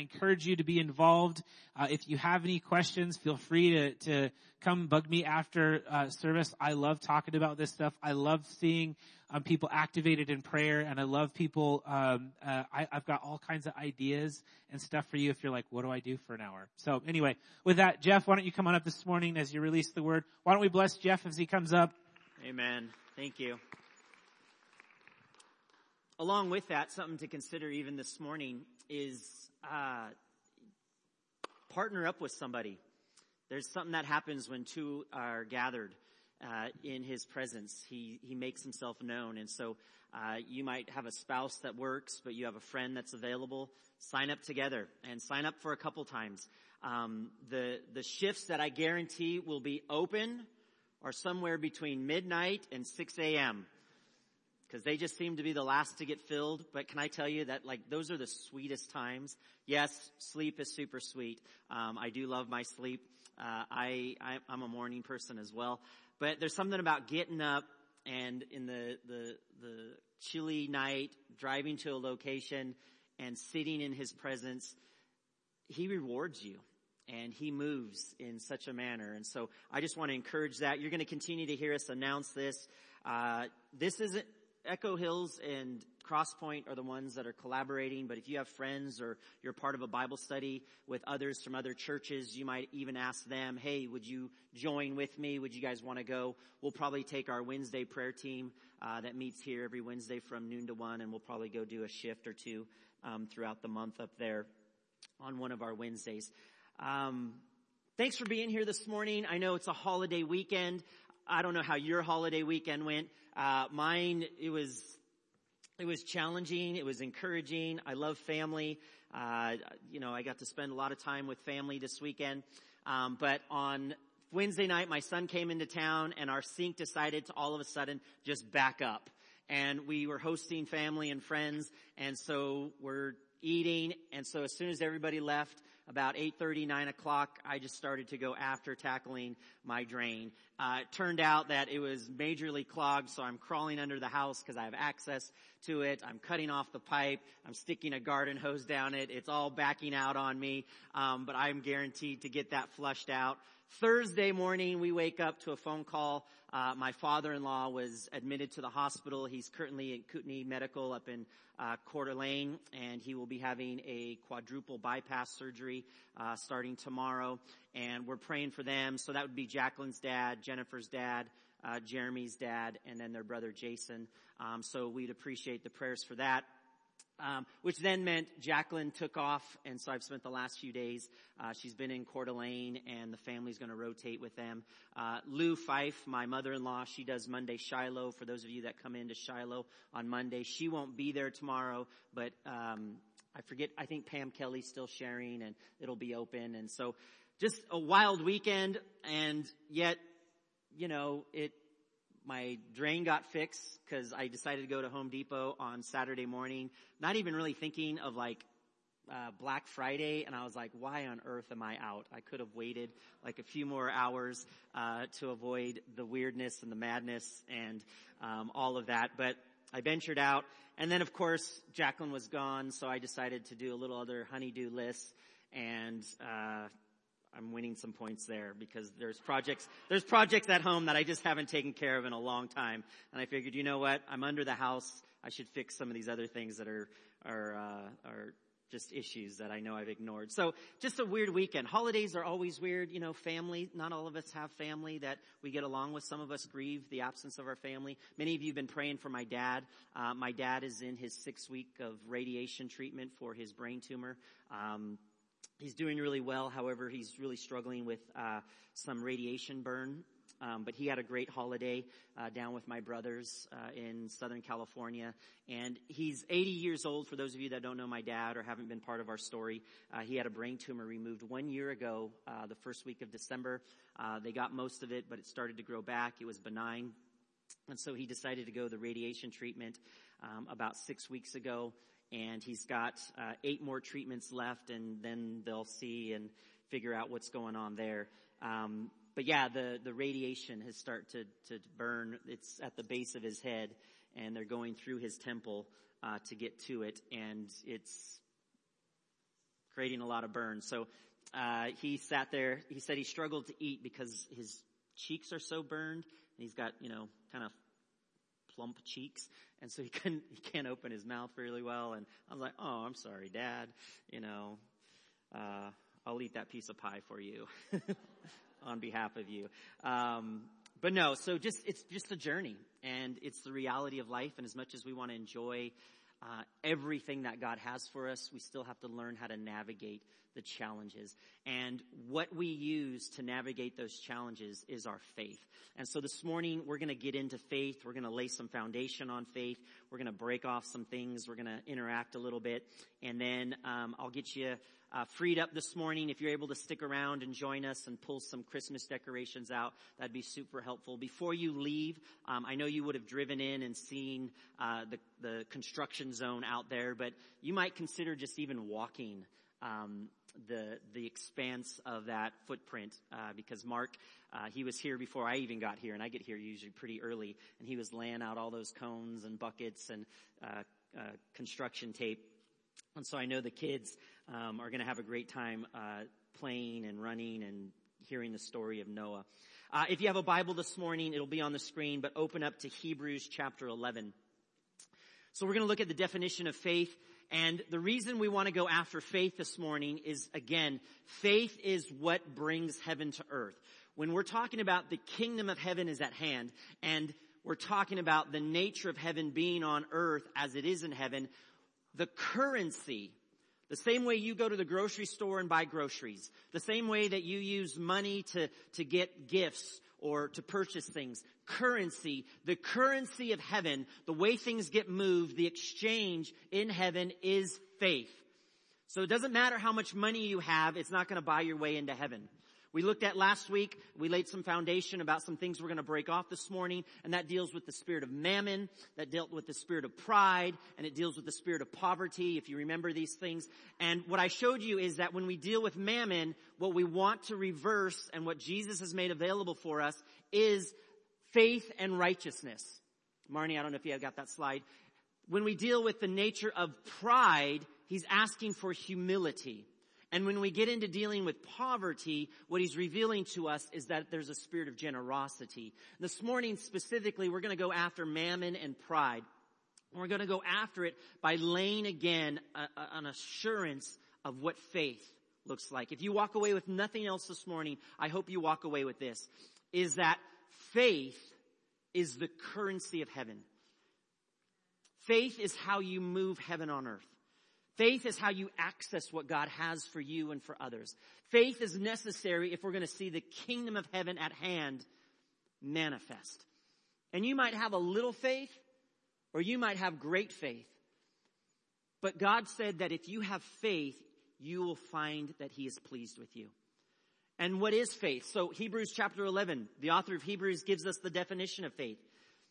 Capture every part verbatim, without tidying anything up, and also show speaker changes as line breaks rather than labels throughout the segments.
encourage you to be involved. Uh, if you have any questions, feel free to, to come bug me after uh, service. I love talking about this stuff. I love seeing um, people activated in prayer, and I love people. Um, uh, I, I've got all kinds of ideas and stuff for you if you're like, what do I do for an hour? So anyway, with that, Jeff, why don't you come on up this morning as you release the word? Why don't we bless Jeff as he comes up?
Amen. Thank you. Along with that, something to consider even this morning is uh, partner up with somebody. There's something that happens when two are gathered uh, in his presence. He he makes himself known. And so uh, you might have a spouse that works, but you have a friend that's available. Sign up together and sign up for a couple times. Um, the the shifts that I guarantee will be open are somewhere between midnight and six a.m. because they just seem to be the last to get filled. But can I tell you that, like, those are the sweetest times? Yes, sleep is super sweet. Um, I do love my sleep. Uh, I, I, I'm a morning person as well. But there's something about getting up and in the, the, the chilly night, driving to a location and sitting in his presence. He rewards you. And he moves in such a manner. And so I just want to encourage that. You're going to continue to hear us announce this. Uh, this isn't Echo Hills and Crosspoint are the ones that are collaborating. But if you have friends or you're part of a Bible study with others from other churches, you might even ask them, hey, would you join with me? Would you guys want to go? We'll probably take our Wednesday prayer team uh, that meets here every Wednesday from noon to one. And we'll probably go do a shift or two um, throughout the month up there on one of our Wednesdays. Um, thanks for being here this morning. I know it's a holiday weekend. I don't know how your holiday weekend went. Uh, mine, it was, it was challenging. It was encouraging. I love family. Uh, you know, I got to spend a lot of time with family this weekend. Um, but on Wednesday night, my son came into town and our sync decided to all of a sudden just back up. And we were hosting family and friends. And so we're eating. And so as soon as everybody left, about eight thirty, nine o'clock, I just started to go after tackling my drain. Uh, it turned out that it was majorly clogged, so I'm crawling under the house because I have access to it. I'm cutting off the pipe. I'm sticking a garden hose down it. It's all backing out on me, um, but I'm guaranteed to get that flushed out. Thursday morning, we wake up to a phone call. Uh, my father-in-law was admitted to the hospital. He's currently at Kootenai Medical up in uh, Coeur d'Alene, and he will be having a quadruple bypass surgery uh, starting tomorrow. And we're praying for them. So that would be Jacqueline's dad, Jennifer's dad, uh, Jeremy's dad, and then their brother Jason. Um, so we'd appreciate the prayers for that. Um, which then meant Jacqueline took off, and so I've spent the last few days. Uh, she's been in Coeur d'Alene, and the family's going to rotate with them. Uh, Lou Fife, my mother-in-law, she does Monday Shiloh. For those of you that come into Shiloh on Monday, she won't be there tomorrow, but um, I forget. I think Pam Kelly's still sharing, and it'll be open. And so, just a wild weekend, and yet, you know, it. My drain got fixed because I decided to go to Home Depot on Saturday morning, not even really thinking of like uh, Black Friday. And I was like, why on earth am I out? I could have waited like a few more hours uh, to avoid the weirdness and the madness and um, all of that. But I ventured out. And then, of course, Jacqueline was gone. So I decided to do a little other honeydew list. And uh I'm winning some points there because there's projects, there's projects at home that I just haven't taken care of in a long time. And I figured, you know what? I'm under the house. I should fix some of these other things that are, are, uh, are just issues that I know I've ignored. So just a weird weekend. Holidays are always weird. You know, family, not all of us have family that we get along with. Some of us grieve the absence of our family. Many of you have been praying for my dad. Uh, my dad is in his sixth week of radiation treatment for his brain tumor. Um, He's doing really well. However, he's really struggling with uh, some radiation burn. Um, but he had a great holiday uh, down with my brothers uh, in Southern California. And he's eighty years old. For those of you that don't know my dad or haven't been part of our story, uh, he had a brain tumor removed one year ago, uh, the first week of December. Uh, they got most of it, but it started to grow back. It was benign. And so he decided to go the radiation treatment um, about six weeks ago. And he's got uh, eight more treatments left, and then they'll see and figure out what's going on there. Um, but yeah, the, the radiation has started to, to burn. It's at the base of his head, and they're going through his temple uh, to get to it. And it's creating a lot of burn. So uh, he sat there. He said he struggled to eat because his cheeks are so burned, and he's got, you know, kind of plump cheeks, and so he couldn't, he can't open his mouth really well. And I was like, oh, I'm sorry, Dad. You know, uh, I'll eat that piece of pie for you on behalf of you. Um, but no, so just, it's just a journey, and it's the reality of life. And as much as we want to enjoy uh, everything that God has for us, we still have to learn how to navigate the challenges. And what we use to navigate those challenges is our faith. And so this morning, we're going to get into faith. We're going to lay some foundation on faith. We're going to break off some things. We're going to interact a little bit. And then um, I'll get you uh, freed up this morning. If you're able to stick around and join us and pull some Christmas decorations out, that'd be super helpful. Before you leave, um, I know you would have driven in and seen uh, the, the construction zone out there, but you might consider just even walking um the the expanse of that footprint, uh, because Mark, uh, he was here before I even got here, and I get here usually pretty early, and he was laying out all those cones and buckets and uh, uh, construction tape. And so I know the kids um, are going to have a great time uh, playing and running and hearing the story of Noah. Uh, if you have a Bible this morning, it'll be on the screen, but open up to Hebrews chapter eleven. So we're going to look at the definition of faith. And the reason we want to go after faith this morning is, again, faith is what brings heaven to earth. When we're talking about the kingdom of heaven is at hand, and we're talking about the nature of heaven being on earth as it is in heaven, the currency, the same way you go to the grocery store and buy groceries, the same way that you use money to, to get gifts or to purchase things, currency, the currency of heaven, the way things get moved, the exchange in heaven is faith. So it doesn't matter how much money you have, it's not going to buy your way into heaven. We looked at last week, we laid some foundation about some things we're going to break off this morning, and that deals with the spirit of mammon, that dealt with the spirit of pride, and it deals with the spirit of poverty, if you remember these things. And what I showed you is that when we deal with mammon, what we want to reverse and what Jesus has made available for us is faith and righteousness. Marnie, I don't know if you have got that slide. When we deal with the nature of pride, he's asking for humility. And when we get into dealing with poverty, what he's revealing to us is that there's a spirit of generosity. This morning specifically, we're going to go after mammon and pride. We're going to go after it by laying again a, a, an assurance of what faith looks like. If you walk away with nothing else this morning, I hope you walk away with this, is that faith is the currency of heaven. Faith is how you move heaven on earth. Faith is how you access what God has for you and for others. Faith is necessary if we're going to see the kingdom of heaven at hand manifest. And you might have a little faith, or you might have great faith. But God said that if you have faith, you will find that he is pleased with you. And what is faith? So Hebrews chapter eleven, the author of Hebrews gives us the definition of faith.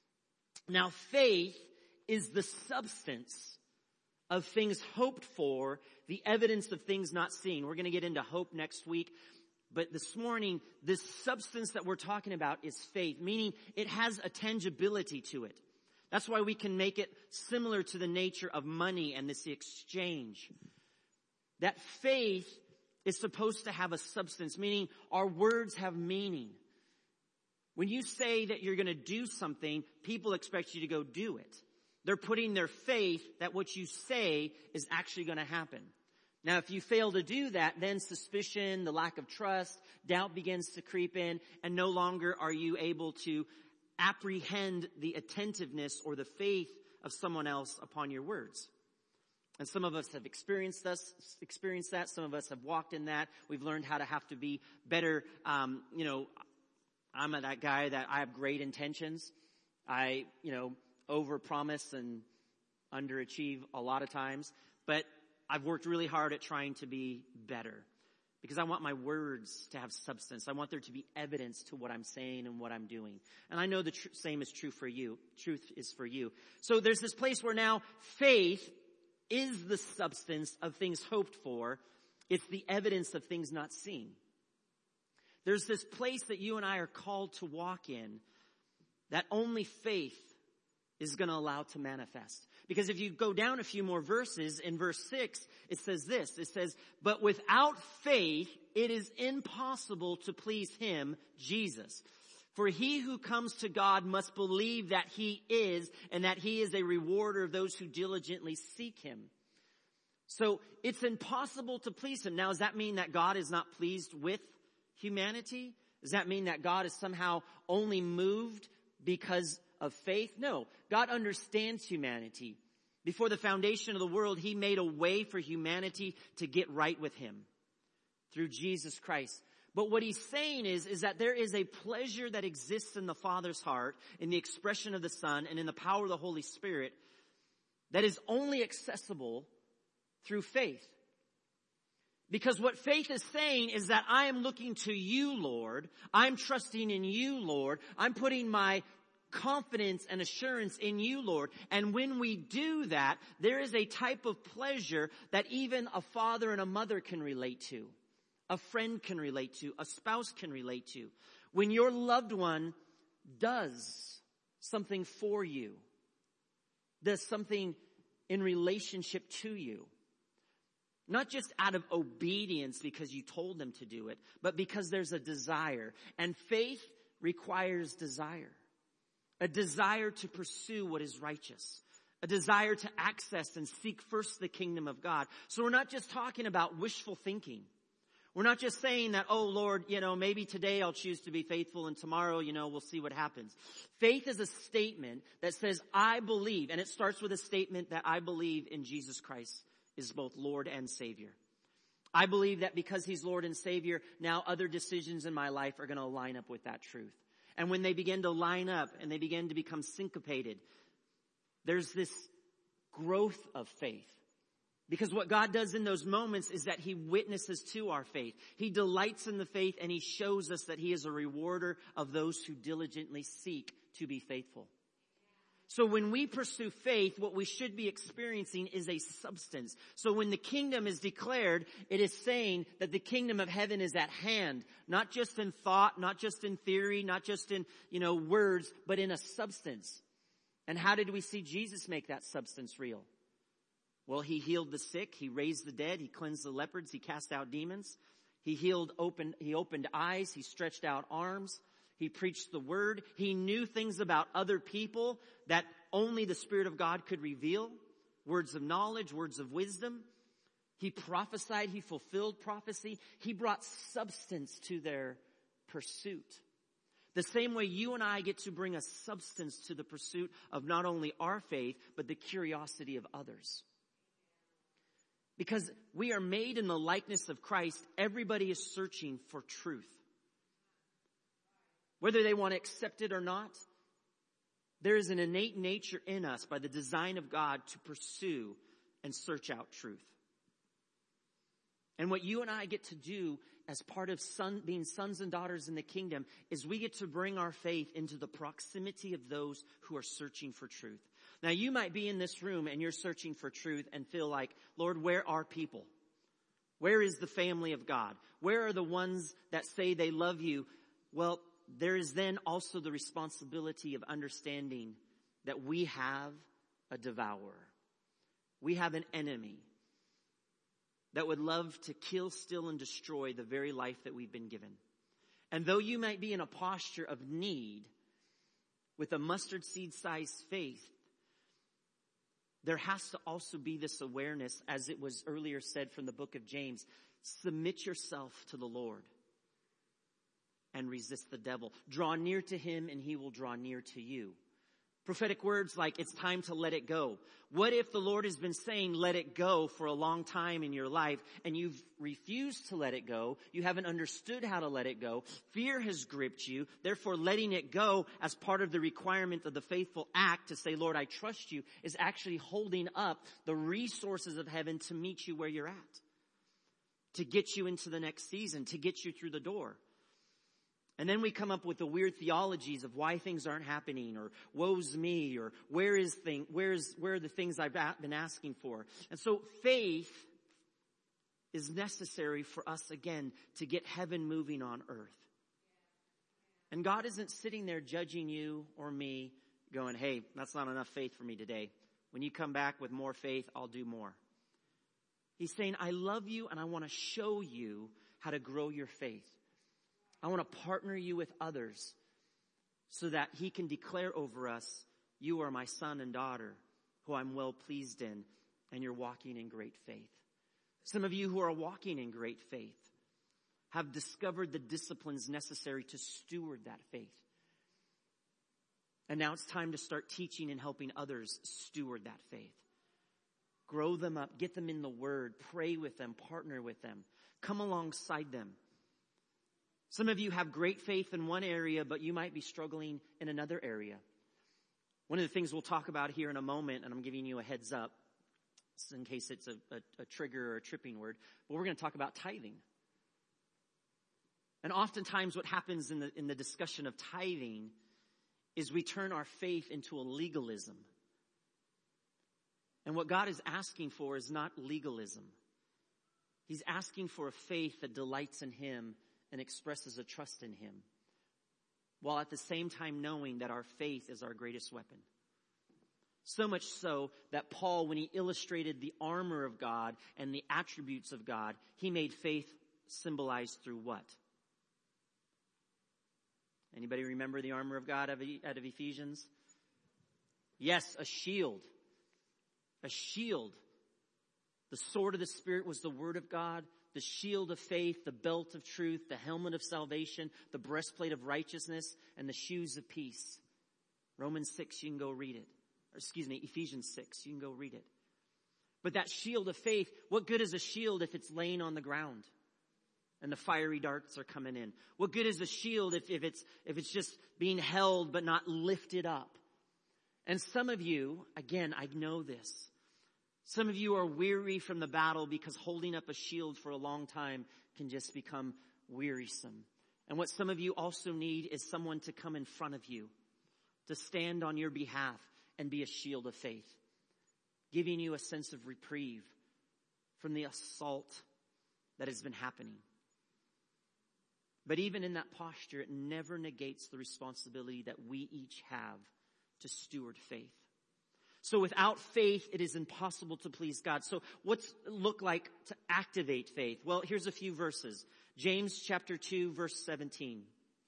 Now faith is the substance of things hoped for, the evidence of things not seen. We're going to get into hope next week. But this morning, this substance that we're talking about is faith, meaning it has a tangibility to it. That's why we can make it similar to the nature of money and this exchange. That faith is supposed to have a substance, meaning our words have meaning. When you say that you're going to do something, people expect you to go do it. They're putting their faith that what you say is actually going to happen. Now, if you fail to do that, then suspicion, the lack of trust, doubt begins to creep in, and no longer are you able to apprehend the attentiveness or the faith of someone else upon your words. And some of us have experienced this, experienced that. Some of us have walked in that. We've learned how to have to be better. Um, you know, I'm that guy that I have great intentions. I, you know, overpromise and underachieve a lot of times, but I've worked really hard at trying to be better because I want my words to have substance. I want there to be evidence to what I'm saying and what I'm doing. And I know the tr- same is true for you. Truth is for you. So there's this place where now faith is the substance of things hoped for. It's the evidence of things not seen. There's this place that you and I are called to walk in that only faith is going to allow to manifest. Because if you go down a few more verses, in verse six, it says this. It says, but without faith, it is impossible to please him, Jesus. For he who comes to God must believe that he is, and that he is a rewarder of those who diligently seek him. So it's impossible to please him. Now, does that mean that God is not pleased with humanity? Does that mean that God is somehow only moved because of faith? No. God understands humanity. Before the foundation of the world, he made a way for humanity to get right with him through Jesus Christ. But what he's saying is, is that there is a pleasure that exists in the Father's heart, in the expression of the Son, and in the power of the Holy Spirit that is only accessible through faith. Because what faith is saying is that I am looking to you, Lord. I'm trusting in you, Lord. I'm putting my confidence and assurance in you, Lord. And when we do that, there is a type of pleasure that even a father and a mother can relate to. A friend can relate to. A spouse can relate to. When your loved one does something for you, does something in relationship to you. Not just out of obedience because you told them to do it, but because there's a desire. And faith requires desire. A desire to pursue what is righteous. A desire to access and seek first the kingdom of God. So we're not just talking about wishful thinking. We're not just saying that, oh Lord, you know, maybe today I'll choose to be faithful and tomorrow, you know, we'll see what happens. Faith is a statement that says, I believe, and it starts with a statement that I believe in Jesus Christ is both Lord and Savior. I believe that because he's Lord and Savior, now other decisions in my life are going to line up with that truth. And when they begin to line up and they begin to become syncopated, there's this growth of faith. Because what God does in those moments is that he witnesses to our faith. He delights in the faith and he shows us that he is a rewarder of those who diligently seek to be faithful. So when we pursue faith, what we should be experiencing is a substance. So when the kingdom is declared, it is saying that the kingdom of heaven is at hand. Not just in thought, not just in theory, not just in, you know, words, but in a substance. And how did we see Jesus make that substance real? Well, he healed the sick, he raised the dead, he cleansed the leopards, he cast out demons. He healed, opened, he opened eyes, he stretched out arms. He preached the word. He knew things about other people that only the Spirit of God could reveal. Words of knowledge, words of wisdom. He prophesied. He fulfilled prophecy. He brought substance to their pursuit. The same way you and I get to bring a substance to the pursuit of not only our faith, but the curiosity of others. Because we are made in the likeness of Christ, everybody is searching for truth. Whether they want to accept it or not, there is an innate nature in us by the design of God to pursue and search out truth. And what you and I get to do as part of son, being sons and daughters in the kingdom is we get to bring our faith into the proximity of those who are searching for truth. Now you might be in this room and you're searching for truth and feel like, Lord, where are people? Where is the family of God? Where are the ones that say they love you? Well, there is then also the responsibility of understanding that we have a devourer. We have an enemy that would love to kill, steal, and destroy the very life that we've been given. And though you might be in a posture of need with a mustard seed sized faith, there has to also be this awareness, as it was earlier said from the book of James, submit yourself to the Lord. And resist the devil. Draw near to him and he will draw near to you. Prophetic words like, it's time to let it go. What if the Lord has been saying, let it go for a long time in your life and you've refused to let it go? You haven't understood how to let it go. Fear has gripped you. Therefore, letting it go as part of the requirement of the faithful act to say, Lord, I trust you, is actually holding up the resources of heaven to meet you where you're at. To get you into the next season, to get you through the door. And then we come up with the weird theologies of why things aren't happening, or woe's me, or where is thing, where is, where are the things I've been asking for? And so faith is necessary for us again to get heaven moving on earth. And God isn't sitting there judging you or me going, hey, that's not enough faith for me today. When you come back with more faith, I'll do more. He's saying, I love you and I want to show you how to grow your faith. I want to partner you with others so that he can declare over us, you are my son and daughter who I'm well pleased in, and you're walking in great faith. Some of you who are walking in great faith have discovered the disciplines necessary to steward that faith. And now it's time to start teaching and helping others steward that faith. Grow them up, get them in the Word, pray with them, partner with them, come alongside them. Some of you have great faith in one area, but you might be struggling in another area. One of the things we'll talk about here in a moment, and I'm giving you a heads up, in case it's a, a, a trigger or a tripping word, but we're going to talk about tithing. And oftentimes what happens in the, in the discussion of tithing is we turn our faith into a legalism. And what God is asking for is not legalism. He's asking for a faith that delights in him and expresses a trust in him, while at the same time knowing that our faith is our greatest weapon. So much so that Paul, when he illustrated the armor of God and the attributes of God, he made faith symbolized through what? Anybody remember the armor of God out of Ephesians? Yes, a shield. A shield. The sword of the Spirit was the word of God. The shield of faith, the belt of truth, the helmet of salvation, the breastplate of righteousness, and the shoes of peace. Romans six, you can go read it. Or excuse me, Ephesians six, you can go read it. But that shield of faith, what good is a shield if it's laying on the ground and the fiery darts are coming in? What good is a shield if, if it's if it's just being held but not lifted up? And some of you, again, I know this. Some of you are weary from the battle because holding up a shield for a long time can just become wearisome. And what some of you also need is someone to come in front of you, to stand on your behalf and be a shield of faith, giving you a sense of reprieve from the assault that has been happening. But even in that posture, it never negates the responsibility that we each have to steward faith. So without faith, it is impossible to please God. So what's it look like to activate faith? Well, here's a few verses. James chapter two, verse seventeen.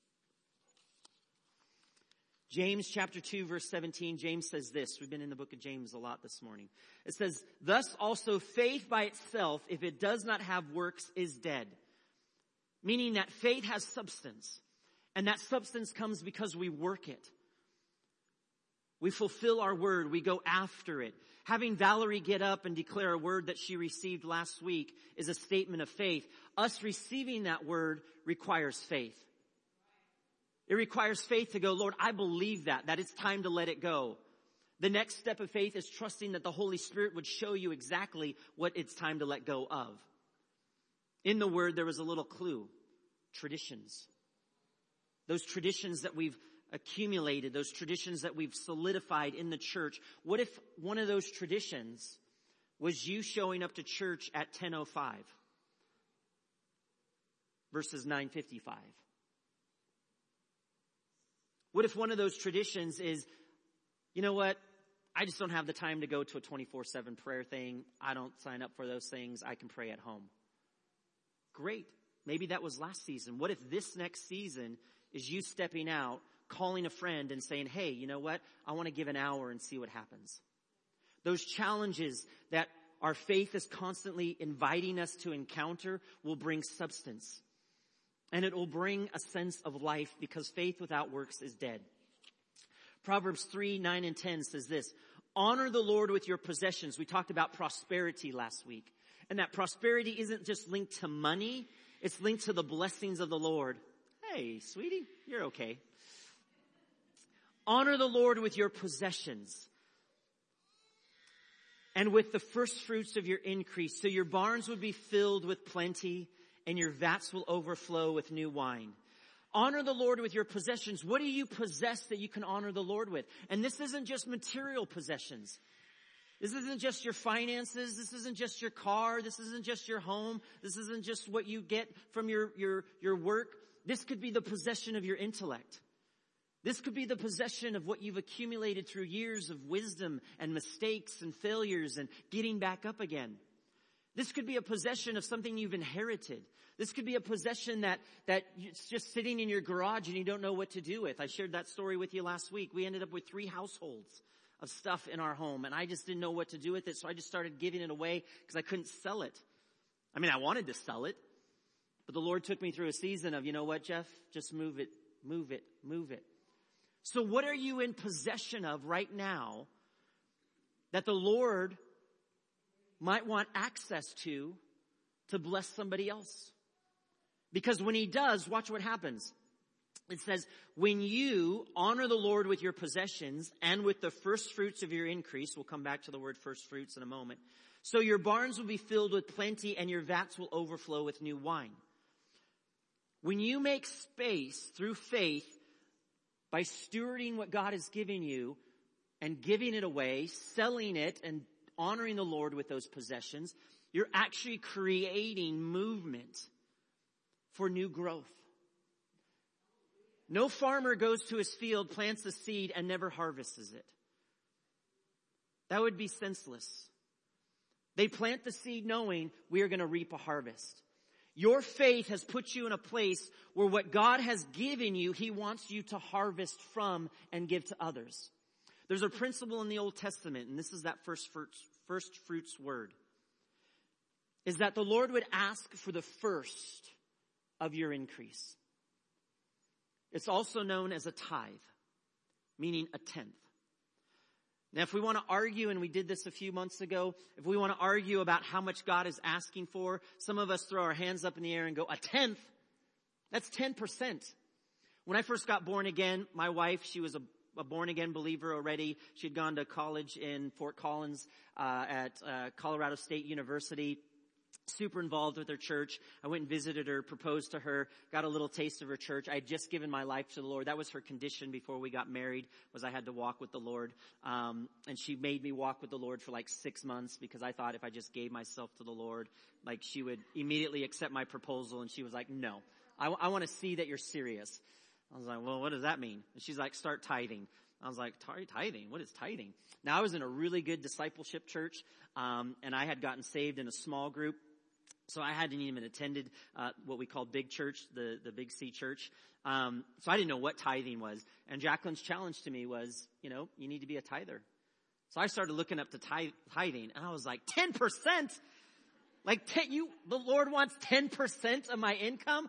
James chapter two, verse seventeen, James says this. We've been in the book of James a lot this morning. It says, thus also faith by itself, if it does not have works, is dead. Meaning that faith has substance. And that substance comes because we work it. We fulfill our word. We go after it. Having Valerie get up and declare a word that she received last week is a statement of faith. Us receiving that word requires faith. It requires faith to go, Lord, I believe that, that it's time to let it go. The next step of faith is trusting that the Holy Spirit would show you exactly what it's time to let go of. In the word, there was a little clue. Traditions. Those traditions that we've accumulated, those traditions that we've solidified in the church. What if one of those traditions was you showing up to church at ten oh five versus nine fifty-five? What if one of those traditions is, you know what, I just don't have the time to go to a twenty-four seven prayer thing. I don't sign up for those things. I can pray at home. Great. Maybe that was last season. What if this next season is you stepping out, calling a friend and saying, hey, you know what? I want to give an hour and see what happens. Those challenges that our faith is constantly inviting us to encounter will bring substance. And it will bring a sense of life because faith without works is dead. Proverbs three, nine, and ten says this, honor the Lord with your possessions. We talked about prosperity last week. And that prosperity isn't just linked to money. It's linked to the blessings of the Lord. Hey, sweetie, you're okay. Honor the Lord with your possessions and with the first fruits of your increase. So your barns would be filled with plenty and your vats will overflow with new wine. Honor the Lord with your possessions. What do you possess that you can honor the Lord with? And this isn't just material possessions. This isn't just your finances. This isn't just your car. This isn't just your home. This isn't just what you get from your, your, your work. This could be the possession of your intellect. This could be the possession of what you've accumulated through years of wisdom and mistakes and failures and getting back up again. This could be a possession of something you've inherited. This could be a possession that, that it's just sitting in your garage and you don't know what to do with. I shared that story with you last week. We ended up with three households of stuff in our home, and I just didn't know what to do with it, so I just started giving it away because I couldn't sell it. I mean, I wanted to sell it, but the Lord took me through a season of, you know what, Jeff? Just move it, move it, move it. So what are you in possession of right now that the Lord might want access to to bless somebody else? Because when he does, watch what happens. It says, when you honor the Lord with your possessions and with the first fruits of your increase, we'll come back to the word first fruits in a moment, so your barns will be filled with plenty and your vats will overflow with new wine. When you make space through faith by stewarding what God has given you and giving it away, selling it and honoring the Lord with those possessions, you're actually creating movement for new growth. No farmer goes to his field, plants a seed, and never harvests it. That would be senseless. They plant the seed knowing we are going to reap a harvest. Your faith has put you in a place where what God has given you, he wants you to harvest from and give to others. There's a principle in the Old Testament, and this is that first fruits, first fruits word, is that the Lord would ask for the first of your increase. It's also known as a tithe, meaning a tenth. Now, if we want to argue, and we did this a few months ago, if we want to argue about how much God is asking for, some of us throw our hands up in the air and go, a tenth? That's ten percent. When I first got born again, my wife, she was a, a born-again believer already. She had gone to college in Fort Collins uh, at uh, Colorado State University. Super involved with her church. I went and visited her, proposed to her, got a little taste of her church. I had just given my life to the Lord. That was her condition before we got married, was I had to walk with the Lord. Um, and she made me walk with the Lord for like six months because I thought if I just gave myself to the Lord, like she would immediately accept my proposal. And she was like, no, I, I want to see that you're serious. I was like, well, what does that mean? And she's like, start tithing. I was like, tithing? What is tithing? Now, I was in a really good discipleship church, um, and I had gotten saved in a small group. So I hadn't even attended uh, what we call Big Church, the, the Big C Church. Um, so I didn't know what tithing was. And Jacqueline's challenge to me was, you know, you need to be a tither. So I started looking up to tithe, tithing, and I was like, ten percent? Like, ten, you, the Lord wants ten percent of my income?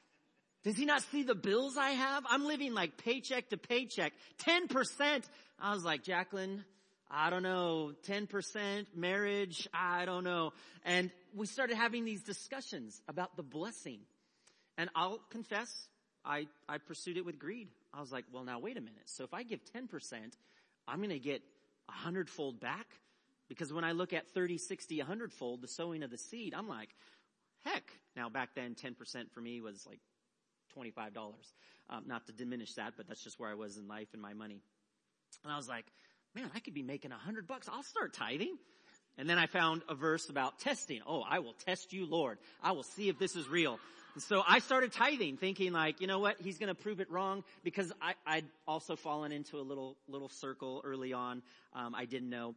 Does he not see the bills I have? I'm living like paycheck to paycheck. ten percent. I was like, Jacqueline, I don't know, ten percent, marriage, I don't know. And we started having these discussions about the blessing. And I'll confess, I, I pursued it with greed. I was like, well, now wait a minute. So if I give ten percent, I'm going to get a hundredfold back? Because when I look at thirty, sixty, a hundredfold, the sowing of the seed, I'm like, heck. Now back then, ten percent for me was like twenty-five dollars. Um, not to diminish that, but that's just where I was in life and my money. And I was like, man, I could be making a hundred bucks. I'll start tithing. And then I found a verse about testing. Oh, I will test you, Lord. I will see if this is real. And so I started tithing, thinking like, you know what? He's going to prove it wrong, because I, I'd also fallen into a little, little circle early on. Um, I didn't know,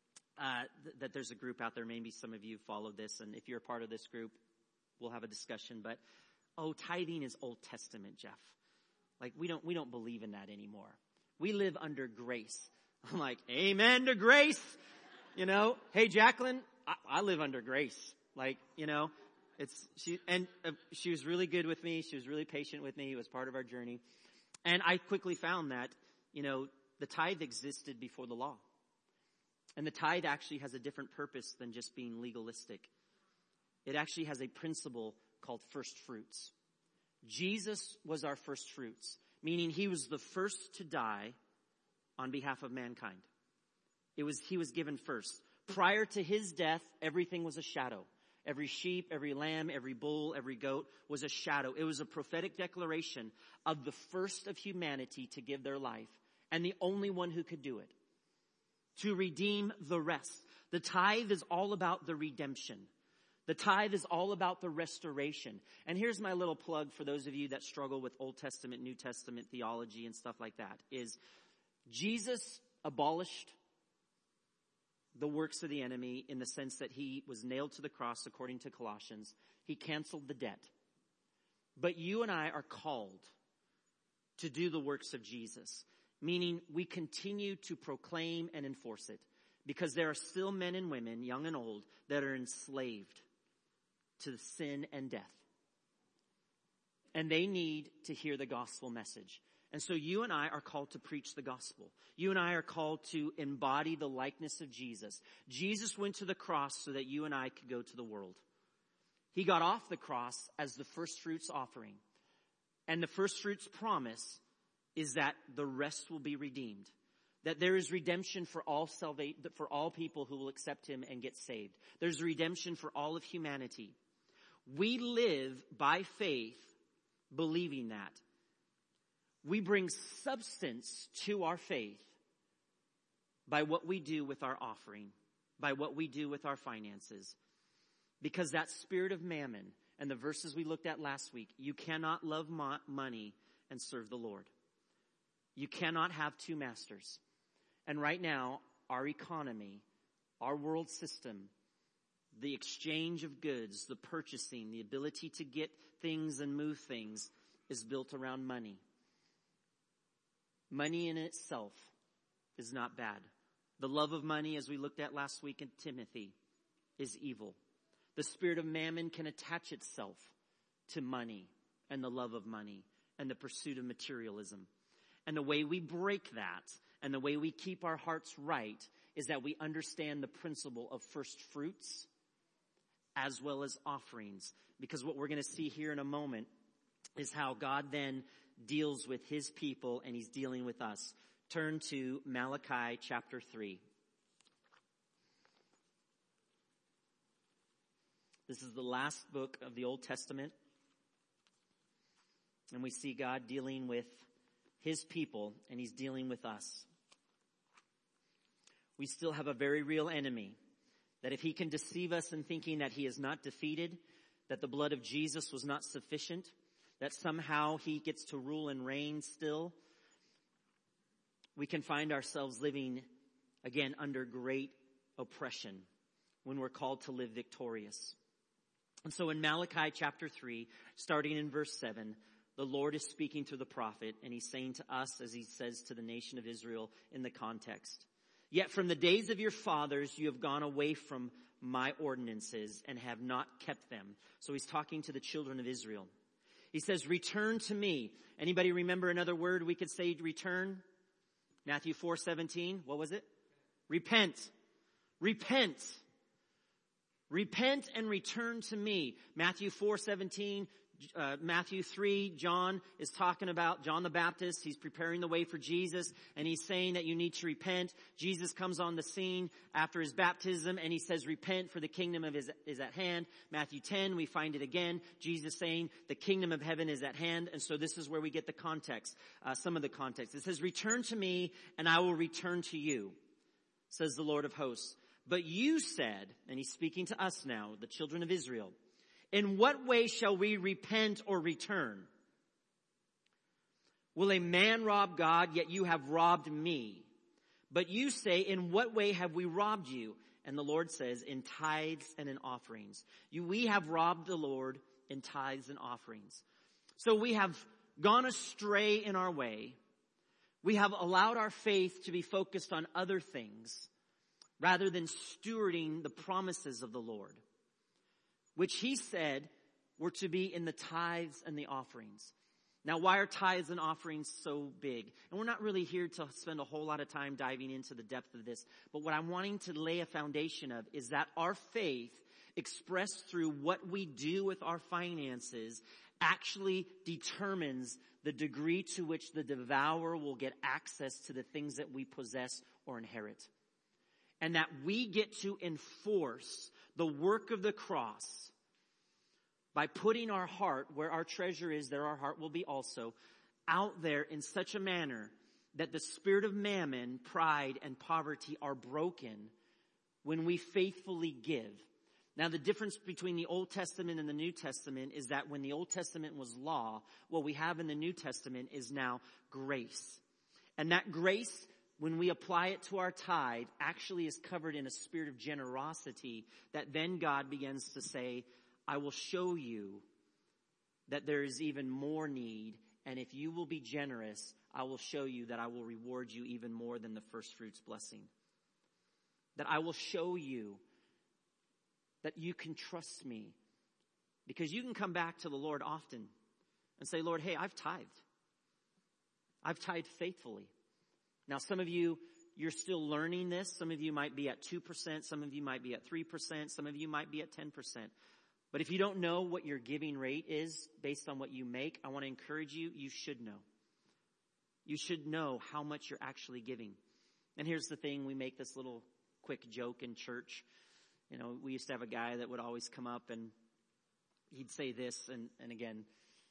uh, th- that there's a group out there. Maybe some of you follow this. And if you're a part of this group, we'll have a discussion. But, oh, tithing is Old Testament, Jeff. Like we don't, we don't believe in that anymore. We live under grace. I'm like, amen to grace. You know, hey, Jacqueline, I, I live under grace. Like, you know, it's, she, and uh, she was really good with me. She was really patient with me. It was part of our journey. And I quickly found that, you know, the tithe existed before the law. And the tithe actually has a different purpose than just being legalistic. It actually has a principle called first fruits. Jesus was our first fruits, meaning he was the first to die on behalf of mankind. It was, he was given first. Prior to his death, everything was a shadow. Every sheep, every lamb, every bull, every goat was a shadow. It was a prophetic declaration of the first of humanity to give their life, and the only one who could do it, to redeem the rest. The tithe is all about the redemption. The tithe is all about the restoration. And here's my little plug for those of you that struggle with Old Testament, New Testament theology and stuff like that, is Jesus abolished the works of the enemy in the sense that he was nailed to the cross according to Colossians. He canceled the debt. But you and I are called to do the works of Jesus, meaning we continue to proclaim and enforce it, because there are still men and women, young and old, that are enslaved to sin and death. And they need to hear the gospel message. And so you and I are called to preach the gospel. You and I are called to embody the likeness of Jesus. Jesus went to the cross so that you and I could go to the world. He got off the cross as the first fruits offering. And the first fruits promise is that the rest will be redeemed. That there is redemption for all salvation, for all people who will accept him and get saved. There's redemption for all of humanity. We live by faith believing that. We bring substance to our faith by what we do with our offering, by what we do with our finances. Because that spirit of mammon, and the verses we looked at last week, you cannot love mo- money and serve the Lord. You cannot have two masters. And right now, our economy, our world system, the exchange of goods, the purchasing, the ability to get things and move things is built around money. Money in itself is not bad. The love of money, as we looked at last week in Timothy, is evil. The spirit of mammon can attach itself to money and the love of money and the pursuit of materialism. And the way we break that and the way we keep our hearts right is that we understand the principle of first fruits as well as offerings. Because what we're going to see here in a moment is how God then deals with his people, and he's dealing with us. Turn to Malachi chapter three. This is the last book of the Old Testament. And we see God dealing with his people, and he's dealing with us. We still have a very real enemy, that if he can deceive us in thinking that he is not defeated, that the blood of Jesus was not sufficient, that somehow he gets to rule and reign still, we can find ourselves living, again, under great oppression when we're called to live victorious. And so in Malachi chapter three, starting in verse seven, the Lord is speaking through the prophet, and he's saying to us, as he says to the nation of Israel in the context, "Yet from the days of your fathers you have gone away from my ordinances and have not kept them." So he's talking to the children of Israel. He says, "Return to me." Anybody remember another word we could say return? Matthew four seventeen. What was it? Repent. Repent. Repent and return to me. Matthew four seventeen. Uh, Matthew three, John is talking about John the Baptist. He's preparing the way for Jesus, and he's saying that you need to repent. Jesus comes on the scene after his baptism, and he says, "Repent, for the kingdom of his is at hand." Matthew ten, we find it again. Jesus saying, "The kingdom of heaven is at hand." And so this is where we get the context, uh, some of the context. It says, "Return to me, and I will return to you," says the Lord of hosts. "But you said," and he's speaking to us now, the children of Israel, "In what way shall we repent or return? Will a man rob God? Yet you have robbed me. But you say, in what way have we robbed you?" And the Lord says, "In tithes and in offerings." You, we have robbed the Lord in tithes and offerings. So we have gone astray in our way. We have allowed our faith to be focused on other things rather than stewarding the promises of the Lord, which he said were to be in the tithes and the offerings. Now, why are tithes and offerings so big? And we're not really here to spend a whole lot of time diving into the depth of this. But what I'm wanting to lay a foundation of is that our faith, expressed through what we do with our finances, actually determines the degree to which the devourer will get access to the things that we possess or inherit. And that we get to enforce the work of the cross by putting our heart, where our treasure is, there our heart will be also, out there in such a manner that the spirit of mammon, pride, and poverty are broken when we faithfully give. Now, the difference between the Old Testament and the New Testament is that when the Old Testament was law, what we have in the New Testament is now grace. And that grace, when we apply it to our tithe, actually is covered in a spirit of generosity that then God begins to say, I will show you that there is even more need. And if you will be generous, I will show you that I will reward you even more than the first fruits blessing. That I will show you that you can trust me. Because you can come back to the Lord often and say, Lord, hey, I've tithed. I've tithed faithfully. Now, some of you, you're still learning this. Some of you might be at two percent. Some of you might be at three percent. Some of you might be at ten percent. But if you don't know what your giving rate is based on what you make, I want to encourage you, you should know. You should know how much you're actually giving. And here's the thing, we make this little quick joke in church. You know, we used to have a guy that would always come up and he'd say this, and, and again,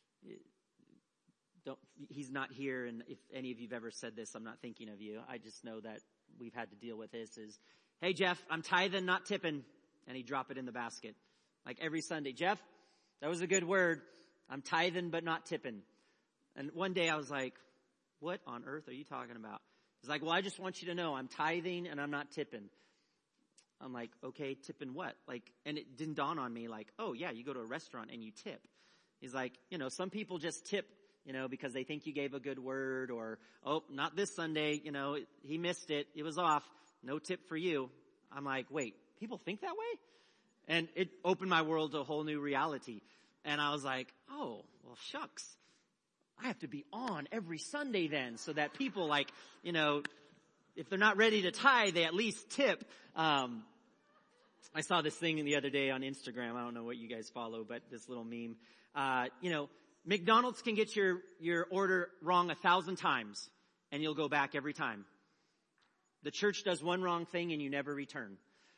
don't, he's not here, and if any of you've ever said this, I'm not thinking of you. I just know that we've had to deal with this is, hey, Jeff, I'm tithing, not tipping. And he'd drop it in the basket. Like every Sunday, Jeff, that was a good word. I'm tithing, but not tipping. And one day I was like, what on earth are you talking about? He's like, well, I just want you to know I'm tithing and I'm not tipping. I'm like, okay, tipping what? Like, and it didn't dawn on me like, oh yeah, you go to a restaurant and you tip. He's like, you know, some people just tip, you know, because they think you gave a good word, or, oh, not this Sunday, you know, he missed it. It was off. No tip for you. I'm like, wait, people think that way? And it opened my world to a whole new reality. And I was like, oh, well, shucks. I have to be on every Sunday then so that people like, you know, if they're not ready to tithe, they at least tip. Um, I saw this thing the other day on Instagram. I don't know what you guys follow, but this little meme. Uh, you know, McDonald's can get your, your order wrong a thousand times and you'll go back every time. The church does one wrong thing and you never return.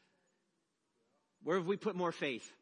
Where have we put more faith?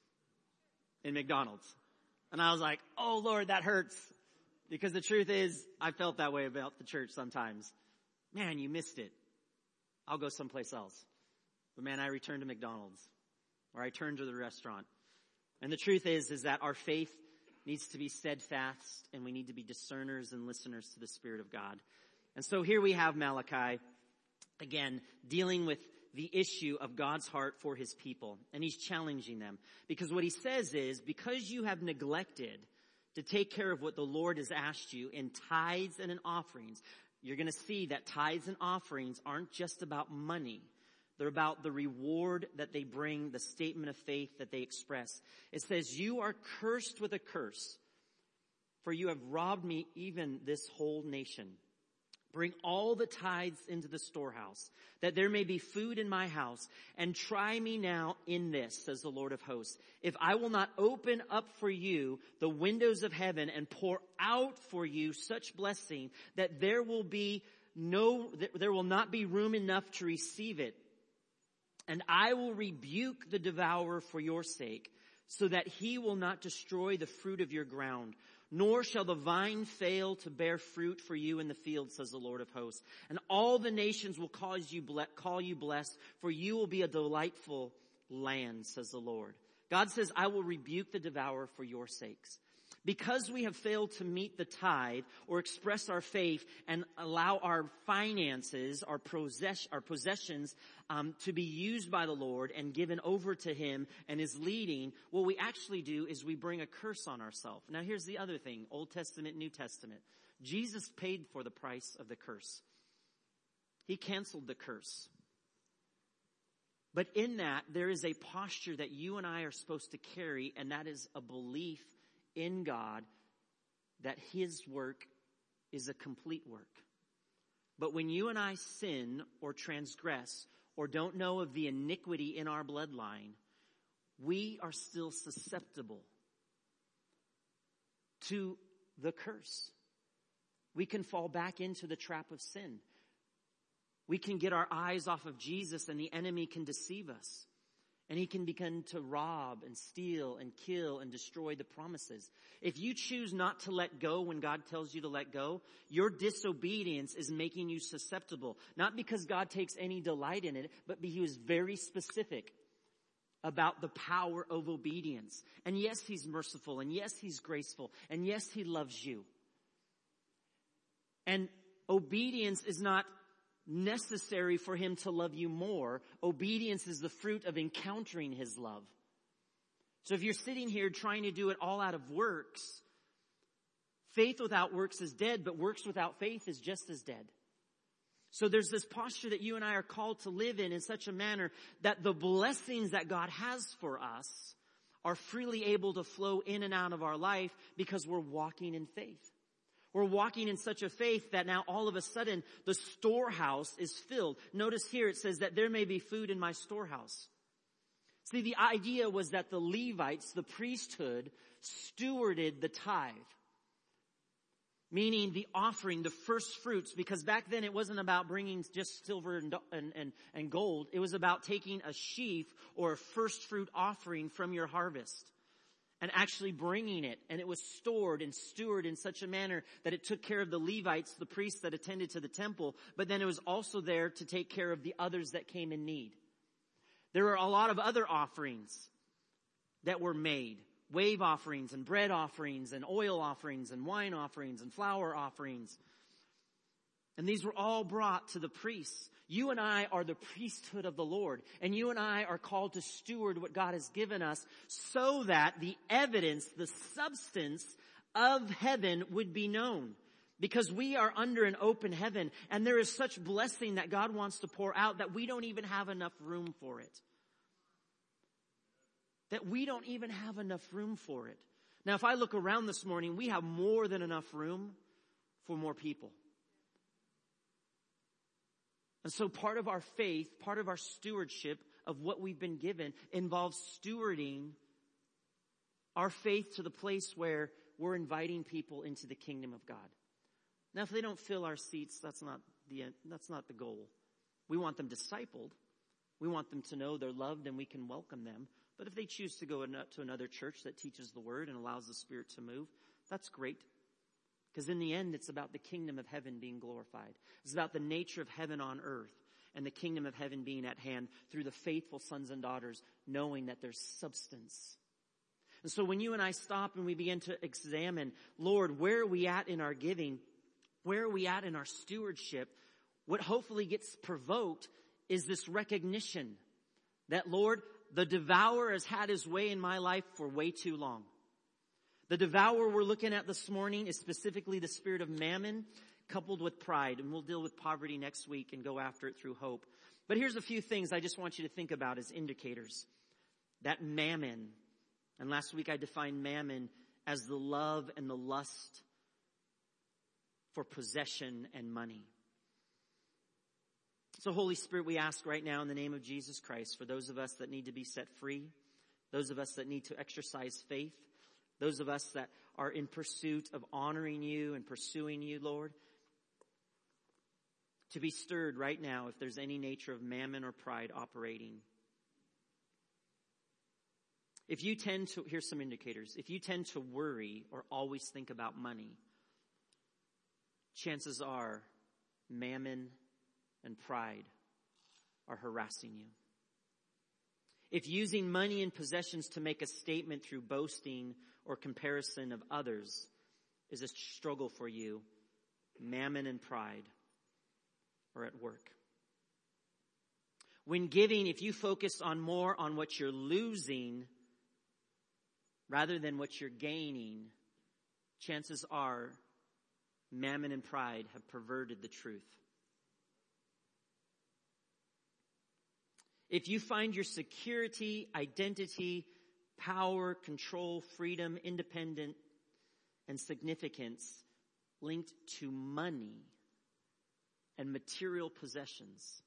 In McDonald's. And I was like, oh Lord, that hurts. Because the truth is, I felt that way about the church sometimes. Man, you missed it. I'll go someplace else. But man, I return to McDonald's. Or I turn to the restaurant. And the truth is, is that our faith needs to be steadfast. And we need to be discerners and listeners to the Spirit of God. And so here we have Malachi, again, dealing with the issue of God's heart for his people. And he's challenging them. Because what he says is, because you have neglected to take care of what the Lord has asked you in tithes and in offerings, you're going to see that tithes and offerings aren't just about money. They're about the reward that they bring, the statement of faith that they express. It says, you are cursed with a curse, for you have robbed me, even this whole nation. Bring all the tithes into the storehouse, that there may be food in my house, and try me now in this, says the Lord of hosts. If I will not open up for you the windows of heaven and pour out for you such blessing that there will be no, there will not be room enough to receive it. And I will rebuke the devourer for your sake, so that he will not destroy the fruit of your ground. Nor shall the vine fail to bear fruit for you in the field, says the Lord of hosts. And all the nations will cause you ble- call you blessed, for you will be a delightful land, says the Lord. God says, I will rebuke the devourer for your sakes. Because we have failed to meet the tithe or express our faith and allow our finances, our, possess- our possessions um, to be used by the Lord and given over to him and his leading, what we actually do is we bring a curse on ourselves. Now here's the other thing, Old Testament, New Testament. Jesus paid for the price of the curse. He canceled the curse. But in that, there is a posture that you and I are supposed to carry, and that is a belief in God that his work is a complete work. But when you and I sin or transgress or don't know of the iniquity in our bloodline, we are still susceptible to the curse. We can fall back into the trap of sin. We can get our eyes off of Jesus and the enemy can deceive us. And he can begin to rob and steal and kill and destroy the promises. If you choose not to let go when God tells you to let go, your disobedience is making you susceptible. Not because God takes any delight in it, but he was very specific. about the power of obedience. And yes, he's merciful. And yes, he's graceful. And yes, he loves you. And obedience is not necessary for him to love you more. Obedience is the fruit of encountering his love. So if you're sitting here trying to do it all out of works, faith without works is dead, but works without faith is just as dead. So there's this posture that you and I are called to live in in such a manner that the blessings that God has for us are freely able to flow in and out of our life because we're walking in faith. We're walking in such a faith that now all of a sudden the storehouse is filled. Notice here it says that there may be food in my storehouse. See, the idea was that the Levites, the priesthood, stewarded the tithe. Meaning the offering, the first fruits, because back then it wasn't about bringing just silver and, and, and, and gold. It was about taking a sheaf or a first fruit offering from your harvest and actually bringing it. And it was stored and stewarded in such a manner that it took care of the Levites, the priests that attended to the temple, but then it was also there to take care of the others that came in need. There were a lot of other offerings that were made. Wave offerings and bread offerings and oil offerings and wine offerings and flour offerings. And these were all brought to the priests. You and I are the priesthood of the Lord. And you and I are called to steward what God has given us so that the evidence, the substance of heaven would be known. Because we are under an open heaven and there is such blessing that God wants to pour out that we don't even have enough room for it. That we don't even have enough room for it. Now, if I look around this morning, we have more than enough room for more people. And so part of our faith, part of our stewardship of what we've been given involves stewarding our faith to the place where we're inviting people into the kingdom of God. Now, if they don't fill our seats, that's not the, that's not the goal. We want them discipled. We want them to know they're loved and we can welcome them. But if they choose to go to another church that teaches the word and allows the Spirit to move, that's great. Because in the end, it's about the kingdom of heaven being glorified. It's about the nature of heaven on earth and the kingdom of heaven being at hand through the faithful sons and daughters, knowing that there's substance. And so when you and I stop and we begin to examine, Lord, where are we at in our giving? Where are we at in our stewardship? What hopefully gets provoked is this recognition that, Lord, the devourer has had his way in my life for way too long. The devourer we're looking at this morning is specifically the spirit of mammon coupled with pride. And we'll deal with poverty next week and go after it through hope. But here's a few things I just want you to think about as indicators. That mammon. And last week I defined mammon as the love and the lust for possession and money. So Holy Spirit, we ask right now in the name of Jesus Christ for those of us that need to be set free, those of us that need to exercise faith, those of us that are in pursuit of honoring you and pursuing you, Lord, to be stirred right now if there's any nature of mammon or pride operating. If you tend to, here's some indicators, if you tend to worry or always think about money, chances are mammon and pride are harassing you. If using money and possessions to make a statement through boasting or comparison of others is a struggle for you, mammon and pride are at work. When giving, if you focus on more on what you're losing rather than what you're gaining, chances are mammon and pride have perverted the truth. If you find your security, identity, power, control, freedom, independence, and significance linked to money and material possessions,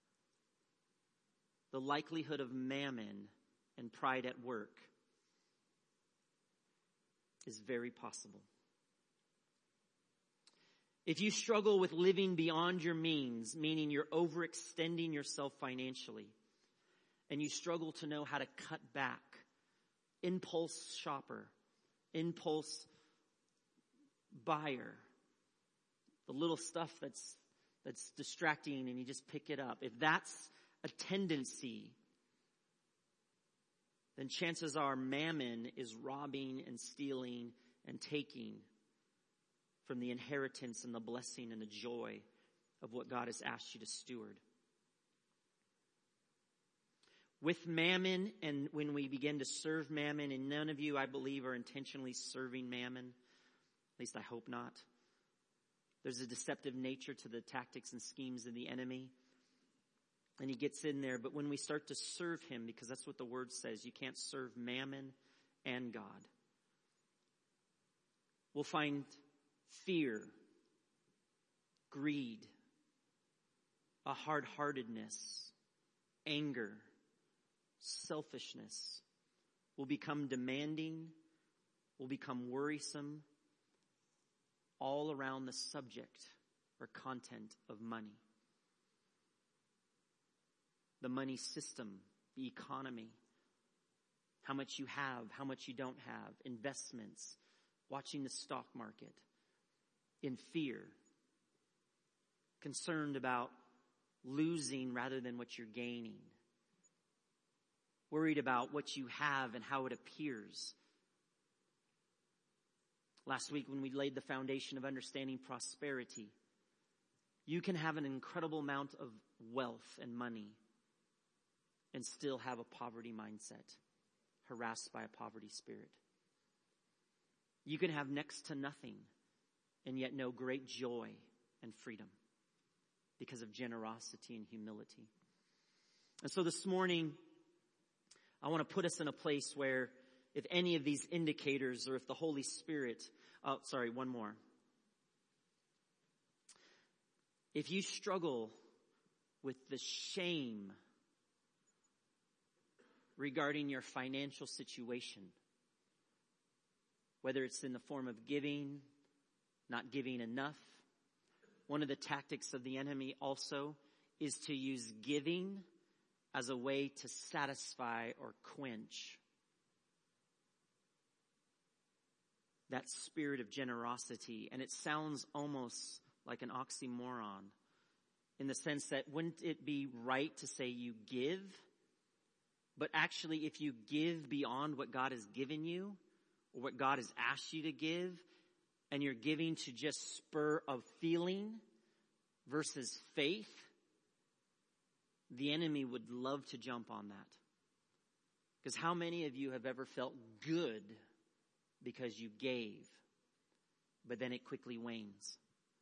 the likelihood of mammon and pride at work is very possible. If you struggle with living beyond your means, meaning you're overextending yourself financially, and you struggle to know how to cut back, impulse shopper, impulse buyer, the little stuff that's that's distracting and you just pick it up. If that's a tendency, then chances are mammon is robbing and stealing and taking from the inheritance and the blessing and the joy of what God has asked you to steward. With mammon, and when we begin to serve mammon, and none of you, I believe, are intentionally serving mammon, at least I hope not. There's a deceptive nature to the tactics and schemes of the enemy. And he gets in there. But when we start to serve him, because that's what the word says, you can't serve mammon and God. We'll find fear, greed, a hard-heartedness, anger, selfishness. Will become demanding, will become worrisome, all around the subject or content of money. The money system, the economy, how much you have, how much you don't have, investments, watching the stock market, in fear, concerned about losing rather than what you're gaining, worried about what you have and how it appears. Last week when we laid the foundation of understanding prosperity, you can have an incredible amount of wealth and money and still have a poverty mindset, harassed by a poverty spirit. You can have next to nothing and yet know great joy and freedom because of generosity and humility. And so this morning, I want to put us in a place where if any of these indicators, or if the Holy Spirit, oh, sorry, one more. If you struggle with the shame regarding your financial situation, whether it's in the form of giving, not giving enough, one of the tactics of the enemy also is to use giving as a way to satisfy or quench that spirit of generosity. And it sounds almost like an oxymoron in the sense that wouldn't it be right to say you give? But actually, if you give beyond what God has given you, or what God has asked you to give, and you're giving to just spur of feeling versus faith, the enemy would love to jump on that. Because how many of you have ever felt good because you gave, but then it quickly wanes?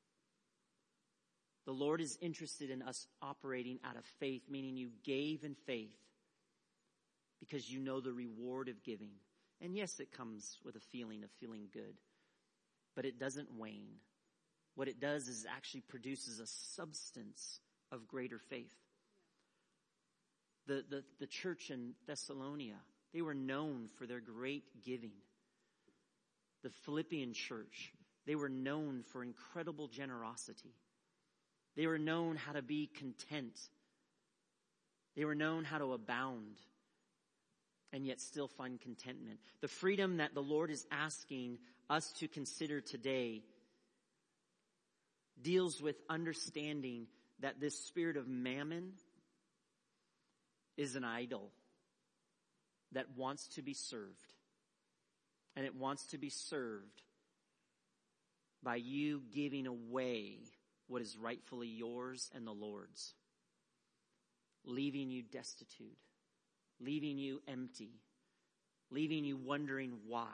The Lord is interested in us operating out of faith, meaning you gave in faith because you know the reward of giving. And yes, it comes with a feeling of feeling good, but it doesn't wane. What it does is actually produces a substance of greater faith. The, the, the church in Thessalonica, they were known for their great giving. The Philippian church, they were known for incredible generosity. They were known how to be content. They were known how to abound and yet still find contentment. The freedom that the Lord is asking us to consider today deals with understanding that this spirit of mammon is an idol that wants to be served. And it wants to be served by you giving away what is rightfully yours and the Lord's, leaving you destitute, leaving you empty, leaving you wondering why.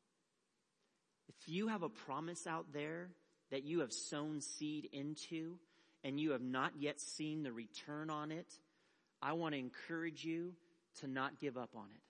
If you have a promise out there that you have sown seed into and you have not yet seen the return on it, I want to encourage you to not give up on it.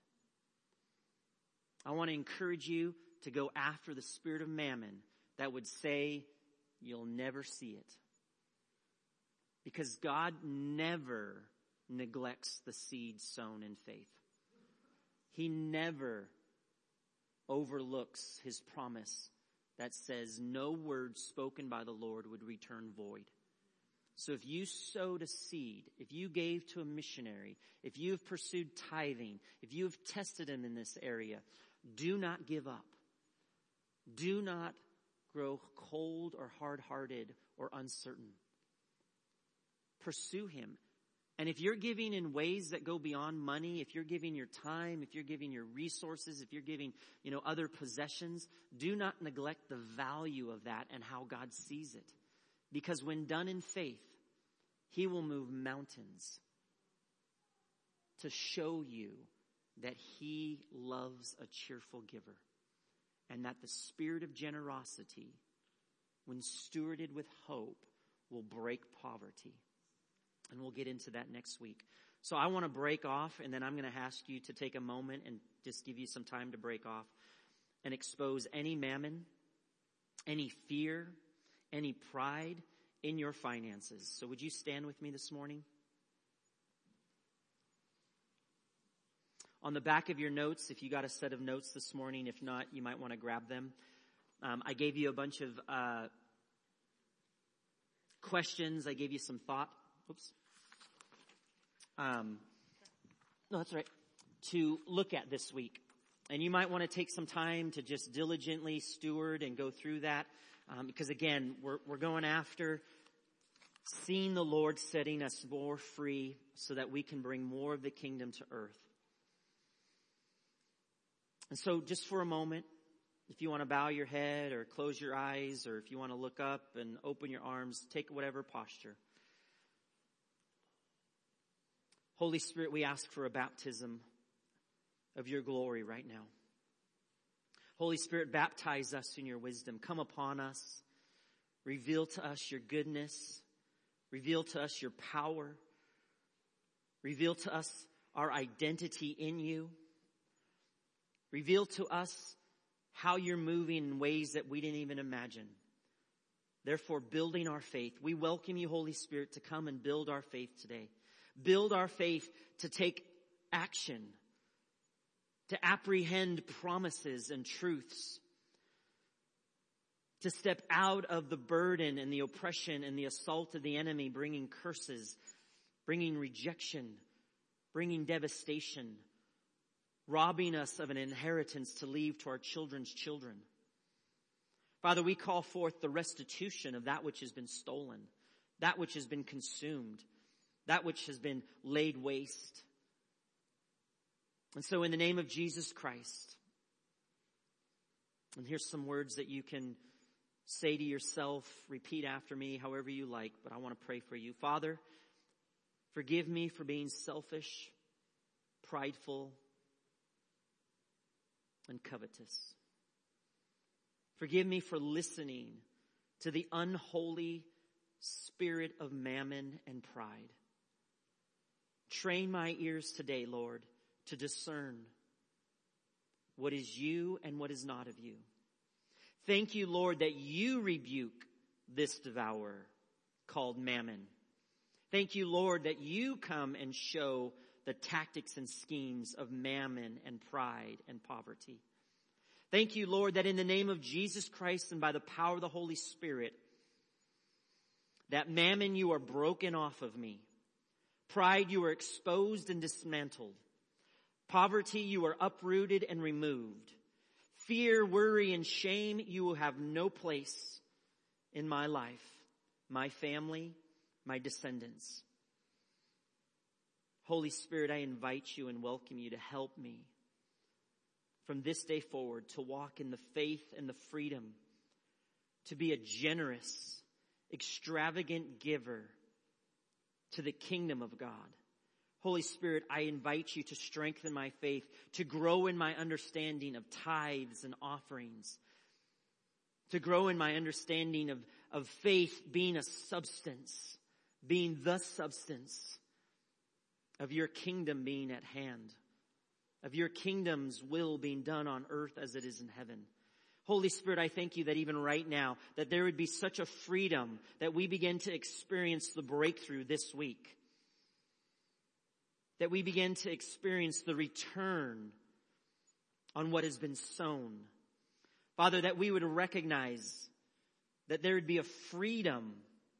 I want to encourage you to go after the spirit of mammon that would say you'll never see it. Because God never neglects the seed sown in faith. He never overlooks his promise that says no word spoken by the Lord would return void. So if you sowed a seed, if you gave to a missionary, if you have pursued tithing, if you have tested him in this area, do not give up. Do not grow cold or hard-hearted or uncertain. Pursue him. And if you're giving in ways that go beyond money, if you're giving your time, if you're giving your resources, if you're giving, you know, other possessions, do not neglect the value of that and how God sees it. Because when done in faith, he will move mountains to show you that he loves a cheerful giver. And that the spirit of generosity, when stewarded with hope, will break poverty. And we'll get into that next week. So I want to break off, and then I'm going to ask you to take a moment and just give you some time to break off and expose any mammon, any fear, any pride in your finances. So would you stand with me this morning? On the back of your notes, if you got a set of notes this morning, if not, you might want to grab them. Um, I gave you a bunch of uh, questions. I gave you some thought. Oops. Um, no, that's right. To look at this week. And you might want to take some time to just diligently steward and go through that. Um, because again, we're, we're going after seeing the Lord setting us more free so that we can bring more of the kingdom to earth. And so just for a moment, if you want to bow your head or close your eyes, or if you want to look up and open your arms, take whatever posture. Holy Spirit, we ask for a baptism of your glory right now. Holy Spirit, baptize us in your wisdom. Come upon us. Reveal to us your goodness. Reveal to us your power. Reveal to us our identity in you. Reveal to us how you're moving in ways that we didn't even imagine. Therefore, building our faith. We welcome you, Holy Spirit, to come and build our faith today. Build our faith to take action, to apprehend promises and truths, to step out of the burden and the oppression and the assault of the enemy, bringing curses, bringing rejection, bringing devastation, robbing us of an inheritance to leave to our children's children. Father, we call forth the restitution of that which has been stolen, that which has been consumed, that which has been laid waste. And so in the name of Jesus Christ, and here's some words that you can say to yourself, repeat after me, however you like, but I want to pray for you. Father, forgive me for being selfish, prideful, and covetous. Forgive me for listening to the unholy spirit of mammon and pride. Train my ears today, Lord, to discern what is you and what is not of you. Thank you, Lord, that you rebuke this devourer called mammon. Thank you, Lord, that you come and show the tactics and schemes of mammon and pride and poverty. Thank you, Lord, that in the name of Jesus Christ and by the power of the Holy Spirit, that mammon, you are broken off of me. Pride, you are exposed and dismantled. Poverty, you are uprooted and removed. Fear, worry, and shame, you will have no place in my life, my family, my descendants. Holy Spirit, I invite you and welcome you to help me from this day forward to walk in the faith and the freedom, to be a generous, extravagant giver to the kingdom of God. Holy Spirit, I invite you to strengthen my faith, to grow in my understanding of tithes and offerings, to grow in my understanding of, of faith being a substance, being the substance of your kingdom being at hand, of your kingdom's will being done on earth as it is in heaven. Holy Spirit, I thank you that even right now, that there would be such a freedom that we begin to experience the breakthrough this week. That we begin to experience the return on what has been sown. Father, that we would recognize that there would be a freedom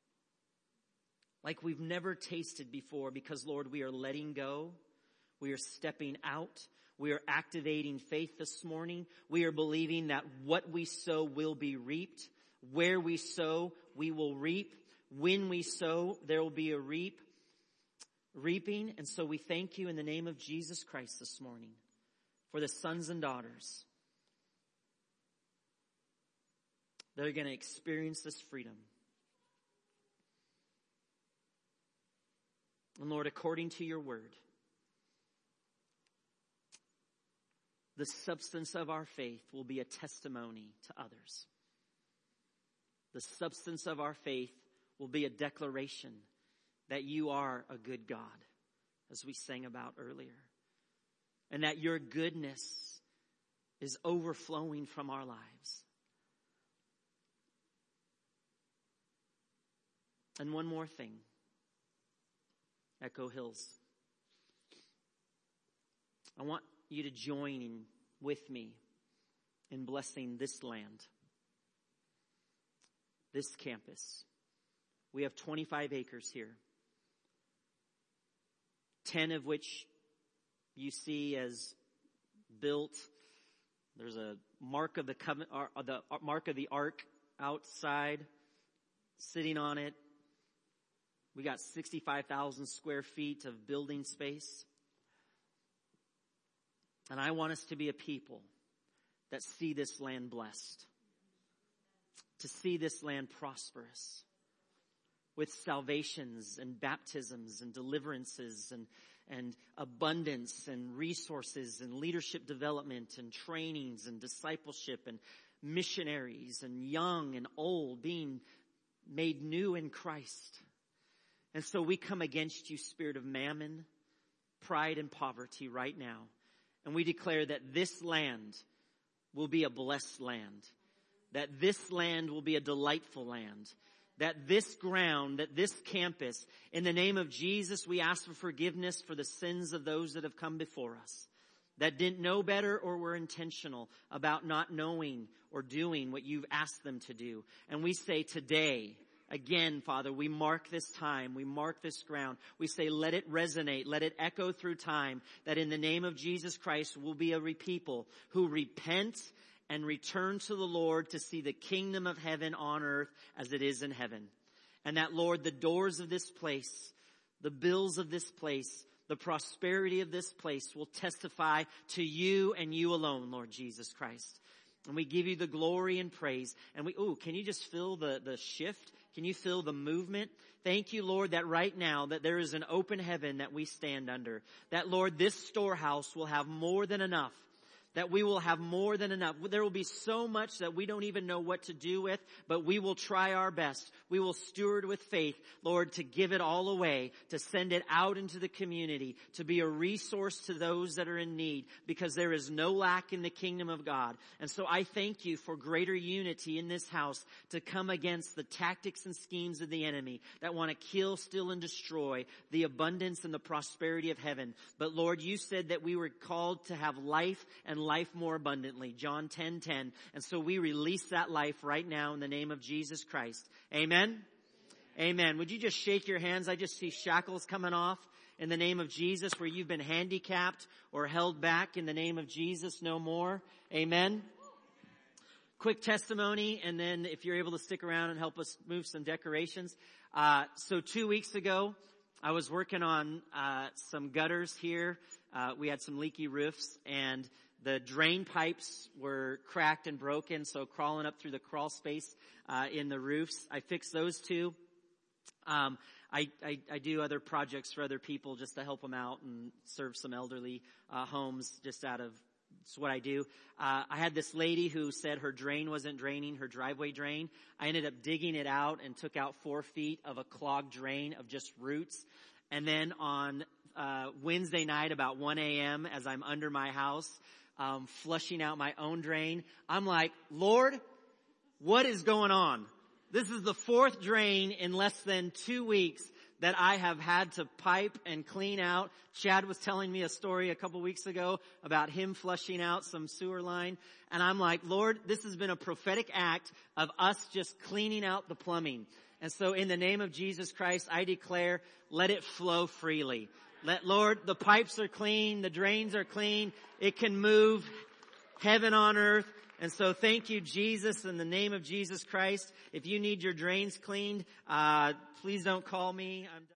like we've never tasted before, because, Lord, we are letting go. We are stepping out. We are activating faith this morning. We are believing that what we sow will be reaped. Where we sow, we will reap. When we sow, there will be a reap. reaping. And so we thank you in the name of Jesus Christ this morning for the sons and daughters that are going to experience this freedom. And Lord, according to your word, the substance of our faith will be a testimony to others. The substance of our faith will be a declaration that you are a good God, as we sang about earlier. And that your goodness is overflowing from our lives. And one more thing. Echo Hills. I want you to join with me in blessing this land, this campus. We have twenty-five acres here, ten of which you see as built. There's a mark of the covenant, or the mark of the ark outside, sitting on it. We got sixty-five thousand square feet of building space. And I want us to be a people that see this land blessed, to see this land prosperous, with salvations and baptisms and deliverances and, and abundance and resources and leadership development and trainings and discipleship and missionaries and young and old being made new in Christ. And so we come against you, spirit of mammon, pride, and poverty right now. And we declare that this land will be a blessed land. That this land will be a delightful land. That this ground, that this campus, in the name of Jesus, we ask for forgiveness for the sins of those that have come before us. That didn't know better or were intentional about not knowing or doing what you've asked them to do. And we say today, again, Father, we mark this time. We mark this ground. We say, let it resonate. Let it echo through time. That in the name of Jesus Christ, we'll be a people who repent and return to the Lord to see the kingdom of heaven on earth as it is in heaven. And that, Lord, the doors of this place, the bills of this place, the prosperity of this place will testify to you and you alone, Lord Jesus Christ. And we give you the glory and praise. And we, ooh, can you just feel the, the shift? Can you feel the movement? Thank you, Lord, that right now that there is an open heaven that we stand under. That, Lord, this storehouse will have more than enough. That we will have more than enough. There will be so much that we don't even know what to do with, but we will try our best. We will steward with faith, Lord, to give it all away, to send it out into the community, to be a resource to those that are in need, because there is no lack in the kingdom of God. And so I thank you for greater unity in this house to come against the tactics and schemes of the enemy that want to kill, steal, and destroy the abundance and the prosperity of heaven. But Lord, you said that we were called to have life and life more abundantly. John ten ten. And so we release that life right now in the name of Jesus Christ. Amen? Amen. Amen. Would you just shake your hands? I just see shackles coming off in the name of Jesus where you've been handicapped or held back. In the name of Jesus, no more. Amen. Quick testimony, and then if you're able to stick around and help us move some decorations. Uh, so two weeks ago, I was working on uh, some gutters here. Uh, we had some leaky roofs, and the drain pipes were cracked and broken, so crawling up through the crawl space uh, in the roofs. I fixed those two. Um, I, I, I do other projects for other people just to help them out and serve some elderly uh, homes just out of, it's what I do. Uh, I had this lady who said her drain wasn't draining, her driveway drain. I ended up digging it out and took out four feet of a clogged drain of just roots. And then on uh, Wednesday night about one a.m. as I'm under my house, um, flushing out my own drain, I'm like, Lord, what is going on? This is the fourth drain in less than two weeks that I have had to pipe and clean out. Chad was telling me a story a couple weeks ago about him flushing out some sewer line. And I'm like, Lord, this has been a prophetic act of us just cleaning out the plumbing. And so in the name of Jesus Christ, I declare, let it flow freely. Let, Lord, the pipes are clean, the drains are clean. It can move heaven on earth. And so thank you, Jesus, in the name of Jesus Christ. If you need your drains cleaned, uh, please don't call me. I'm